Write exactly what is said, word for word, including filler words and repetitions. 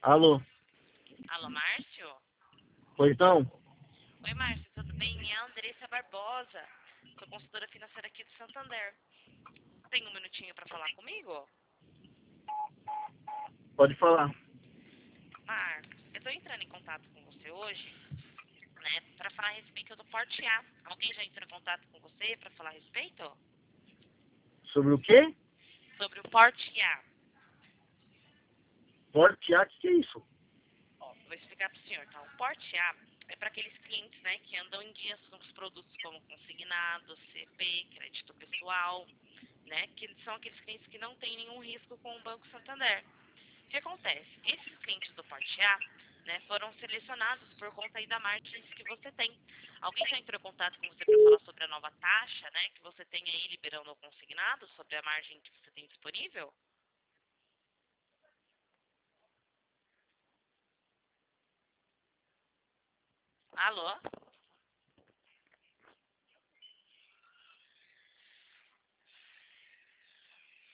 Alô, Alô, Márcio? pois não? Oi, Márcio, tudo bem? É a Andressa Barbosa, sou consultora financeira aqui do Santander. Tem um minutinho para falar comigo? Pode falar. Marcos, eu estou entrando em contato com você hoje, né, para falar a respeito do Porte A. Alguém já entrou em contato com você para falar a respeito? Sobre o quê? Sobre o Porte A. Porte A, o que que é isso? Ó, vou explicar para o senhor, tá? O Porte A é para aqueles clientes, né, que andam em dias com os produtos como consignado, C P, crédito pessoal, né, que são aqueles clientes que não têm nenhum risco com o Banco Santander. O que acontece? Esses clientes do Porte A, né, foram selecionados por conta aí da margem que você tem. Alguém já entrou em contato com você para falar sobre a nova taxa, né, que você tem aí liberando o consignado, sobre a margem que você tem disponível? Alô?